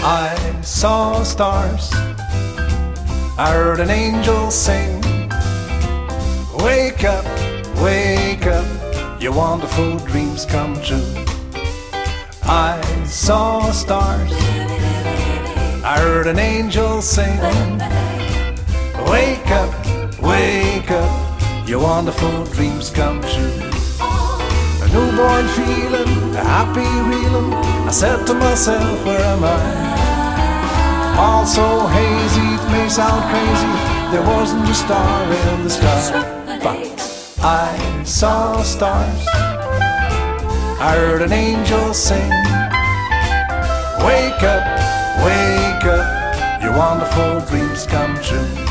I saw stars, I heard an angel sing. Wake up, your wonderful dreams come true. I saw stars, I heard an angel sing. Wake up, your wonderful dreams come true. A newborn feeling, a happy reeling. I said to myself, where am I? All so hazy, it may sound crazy. There wasn't a star in the sky, but I saw stars, I heard an angel sing. Wake up, your wonderful dreams come true.